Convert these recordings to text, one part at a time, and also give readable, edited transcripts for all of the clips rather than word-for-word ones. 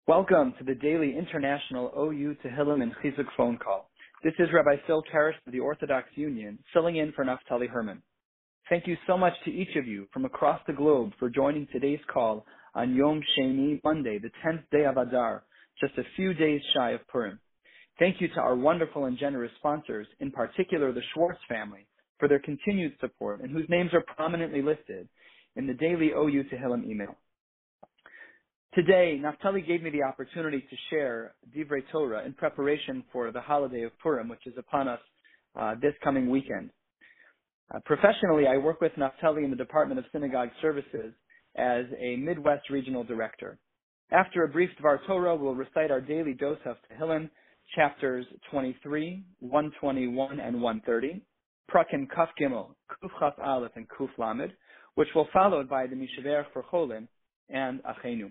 Welcome to the daily International OU Tehillim and Chizuk phone call. This is Rabbi Phil Karish of the Orthodox Union, filling in for Naftali Herman. Thank you so much to each of you from across the globe for joining today's call on Yom Sheni, Monday, the 10th day of Adar, just a few days shy of Purim. Thank you to our wonderful and generous sponsors, in particular the Schwartz family, for their continued support and whose names are prominently listed in the daily OU Tehillim email. Today, Naftali gave me the opportunity to share Divrei Torah in preparation for the holiday of Purim, which is upon us this coming weekend. Professionally, I work with Naftali in the Department of Synagogue Services as a Midwest Regional Director. After a brief Dvar Torah, we'll recite our daily dose of Tehillim, chapters 23, 121, and 130, Prakim Kaf Gimel, Kuf Chaf Aleph, and Kuf Lamed, which will be followed by the Mishaverach for Cholim and Achenu.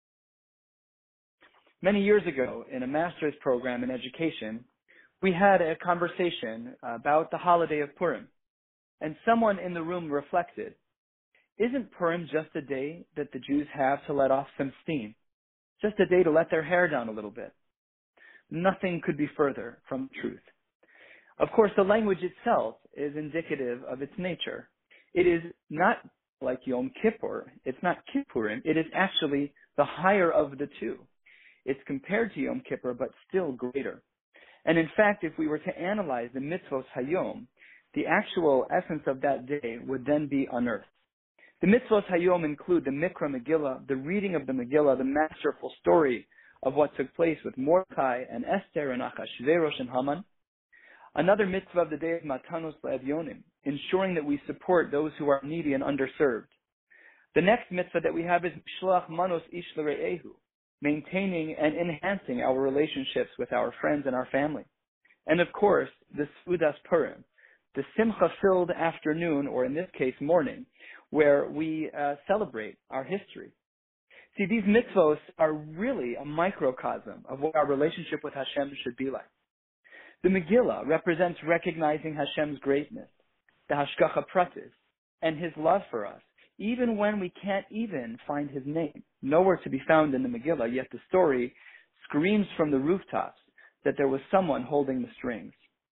Many years ago, in a master's program in education, we had a conversation about the holiday of Purim, and someone in the room reflected, isn't Purim just a day that the Jews have to let off some steam? Just a day to let their hair down a little bit? Nothing could be further from the truth. Of course, the language itself is indicative of its nature. It is not like Yom Kippur. It's not Kippurim. It is actually the higher of the two. It's compared to Yom Kippur, but still greater. And in fact, if we were to analyze the mitzvos hayom, the actual essence of that day would then be unearthed. The mitzvos hayom include the Mikra Megillah, the reading of the Megillah, the masterful story of what took place with Mordechai and Esther and Achashverosh and Haman. Another mitzvah of the day is Matanos Le'evyonim, ensuring that we support those who are needy and underserved. The next mitzvah that we have is Mishloach Manos Ish L'Re'ehu, maintaining and enhancing our relationships with our friends and our family. And of course, the Seudas Purim, the Simcha-filled afternoon, or in this case morning, where we celebrate our history. See, these mitzvos are really a microcosm of what our relationship with Hashem should be like. The Megillah represents recognizing Hashem's greatness, the Hashgacha Pratis, and His love for us, even when we can't even find His name. Nowhere to be found in the Megillah, yet the story screams from the rooftops that there was someone holding the strings.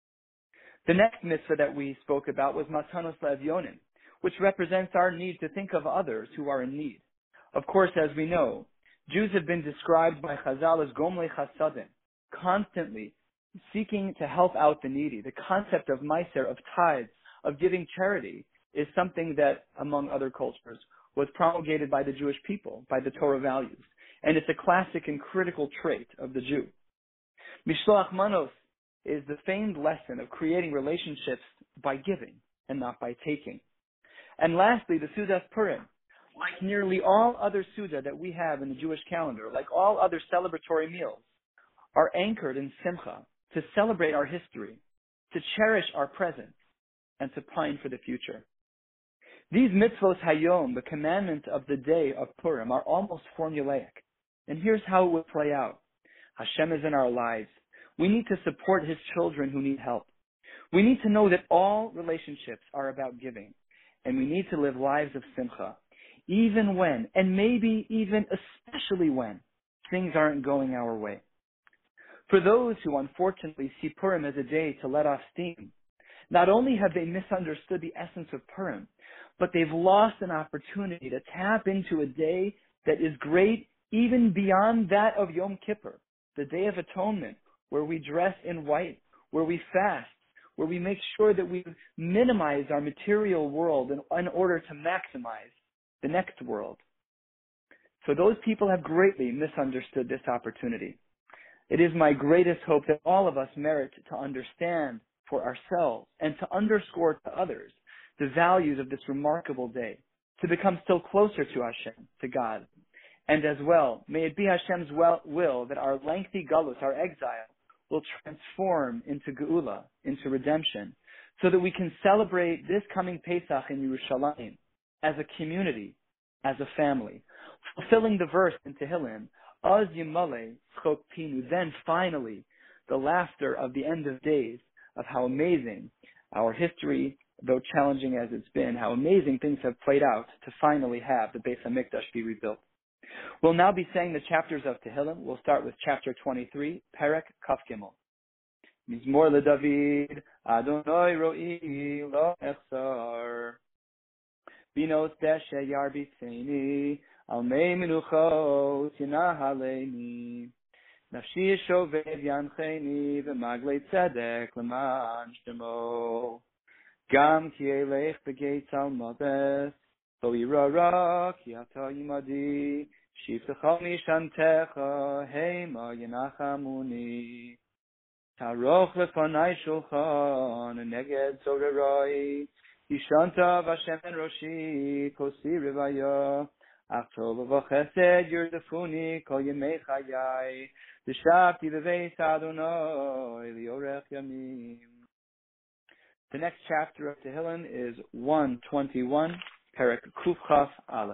The next mitzvah that we spoke about was Matanos Le'evyonim, which represents our need to think of others who are in need. Of course, as we know, Jews have been described by Chazal as Gomlei Chasadim, constantly seeking to help out the needy. The concept of Meiser, of tithes, of giving charity, is something that, among other cultures, was promulgated by the Jewish people, by the Torah values. And it's a classic and critical trait of the Jew. Mishloach Manos is the famed lesson of creating relationships by giving and not by taking. And lastly, the Seudas Purim, like nearly all other Seudah that we have in the Jewish calendar, like all other celebratory meals, are anchored in Simcha, to celebrate our history, to cherish our present, and to pine for the future. These mitzvos hayom, the commandments of the day of Purim, are almost formulaic. And here's how it will play out. Hashem is in our lives. We need to support His children who need help. We need to know that all relationships are about giving. And we need to live lives of simcha, even when, and maybe even especially when, things aren't going our way. For those who unfortunately see Purim as a day to let off steam, not only have they misunderstood the essence of Purim, but they've lost an opportunity to tap into a day that is great even beyond that of Yom Kippur, the Day of Atonement, where we dress in white, where we fast, where we make sure that we minimize our material world in order to maximize the next world. So those people have greatly misunderstood this opportunity. It is my greatest hope that all of us merit to understand for ourselves and to underscore to others the values of this remarkable day, to become still closer to Hashem, to God. And as well, may it be Hashem's will that our lengthy galus, our exile, will transform into geula, into redemption, so that we can celebrate this coming Pesach in Yerushalayim as a community, as a family, fulfilling the verse in Tehillim, Az Yimale Chok Pinu, then finally the laughter of the end of days, of how amazing our history, though challenging as it's been, how amazing things have played out to finally have the Beis HaMikdash be rebuilt. We'll now be saying the chapters of Tehillim. We'll start with chapter 23, Perek Kaf Gimel. Mizmor LeDavid, Adonai Ro'i Lo Echsar. Binos Deshe Yarbiseni, Al Mei Menuchot Yinahaleini. Nafshi Shoved Yancheni, V'maglei Tzedek L'man Shemo. Gam Ki Elech B'Geit Almades, Lo Yirara Ki Ata Yimadi, Shiftecha Mishantecha, Heima Yenachamuni. Taroch Lefanai Shulchan, Neged Sorerai, Yishanta Vashem Roshi, Kosi Rivaya, Achtov V'Chesed Yurdefuni, Kol Yemei Chayai, V'Shavti V'Veis Adonai, Liorech Yamim. The next chapter of Tehillim is 121, Perek Kuf Chaf Aleph.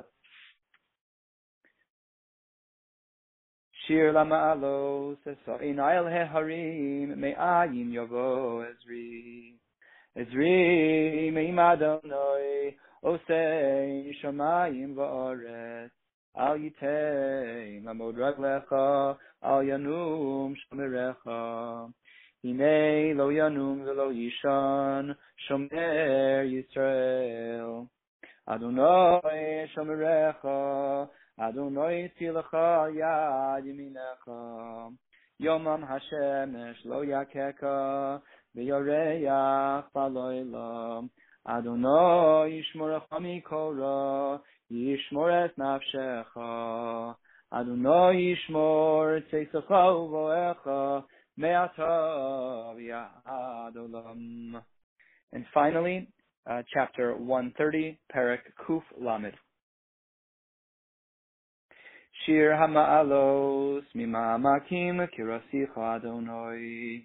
Shir Lama'alos, Esa'inayel Heharim, Me'ayin Yovo Ezri. Ezri, Me'im Adonai, Osei, Shamayim Va'aret, Al Yitei, Lamod Raglecha, Al Yanum Shomerecha. Hinei Lo Yanum V'Lo Yishan, Shomer Yisrael. Adonai Shomerecha, Adonai Tzilecha Yad Yeminecha. Yomam Hashemesh Lo Yakeka, V'Yoreach Baloila. Adonai Yishmorecha Mikora, Yishmor Es Nafshecha. Adonai Yishmor Tzeisecha Uvoecha, Me'ata V'Yad Olam. And finally, chapter 130, Perek Kuf Lamed. Shir Hama'alos Mima'amakim Kirasicha Adonai.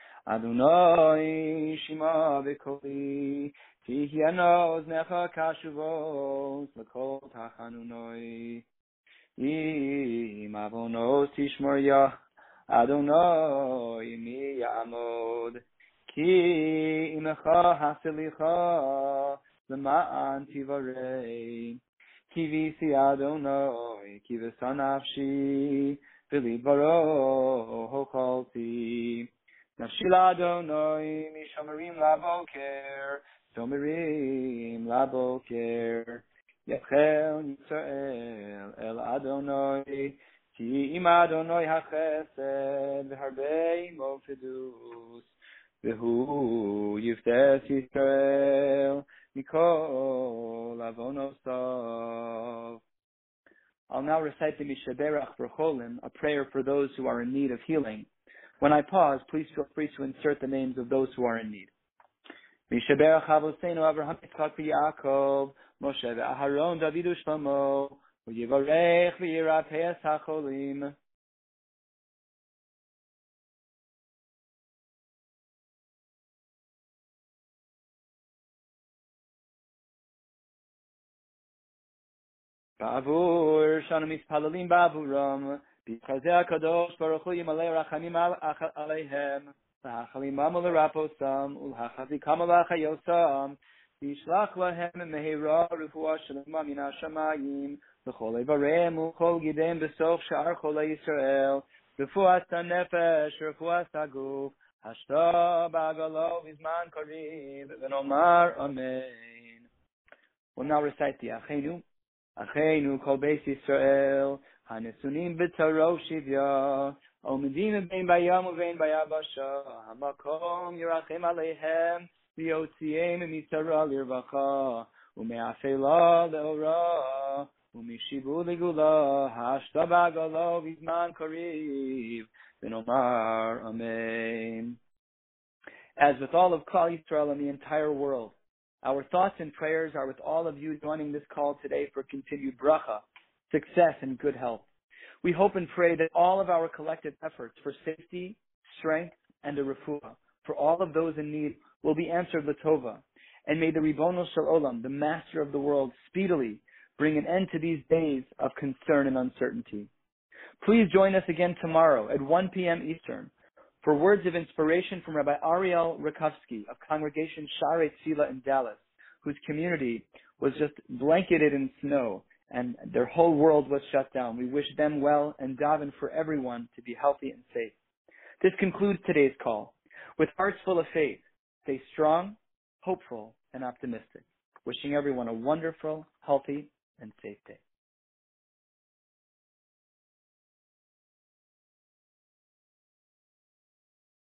Adonai Shima V'Koli Tihiano Oznecha Kashuvos L'Kol Tachanunoi. Im Avonos Tishmor Yah Adonai Mi Ya'amod. Ki Imecha Haselicha L'Ma'an Tivarei. Ki visi Adonai, ki v'sanafshi, v'li baro hokolti. Nafshi Adonai, mishomerim laboker, shomerim laboker. Yachel Yisrael el Adonai, ki im Adonai hachesed, v'harbei mofedus, v'hu yiftes Yisrael. I'll now recite the Mishaberach for Cholim, a prayer for those who are in need of healing. When I pause, please feel free to insert the names of those who are in need. Mishaberach Avoseinu Avraham Yitzchak v'Yaakov, Moshe v'Aharon David u'Shlomo, v'Yivarech v'Yirapeh HaCholim. Ba'avur shanu mispalalim ba'avuram, b'chazeh HaKadosh Baruch Hu yimalei rachamim aleihem, v'hachalimam u'leraposam, u'lhachazikam u'lachayosam, v'yishlach lahem mehira refuah shalema min hashamayim, v'chol eivareim u'chol gidem b'sof sha'ar cholei Yisrael, refuah ha'nefesh, refuah ha'guf, hashta ba'agalo v'zman karev, v'nomar amen. We'll now recite the Achenu. Achenu kol beis Yisrael, hanesunim b'taro shivya, omedim bein bayam uvein bayabasha, hamakom yirachem aleihem, v'yotziem mitzara lirvacha, ume'afela le'ora, u'mishibu legula, hashta b'agalo v'zman kariv, v'nomar amen. As with all of Klal Yisrael and the entire world, our thoughts and prayers are with all of you joining this call today for continued bracha, success, and good health. We hope and pray that all of our collective efforts for safety, strength, and a refuah for all of those in need will be answered l'tova, and may the Ribono Shel Olam, the Master of the world, speedily bring an end to these days of concern and uncertainty. Please join us again tomorrow at 1 p.m. Eastern for words of inspiration from Rabbi Ariel Rakowski of Congregation Sharei Tefillah in Dallas, whose community was just blanketed in snow and their whole world was shut down. We wish them well and daven for everyone to be healthy and safe. This concludes today's call. With hearts full of faith, stay strong, hopeful, and optimistic. Wishing everyone a wonderful, healthy, and safe day.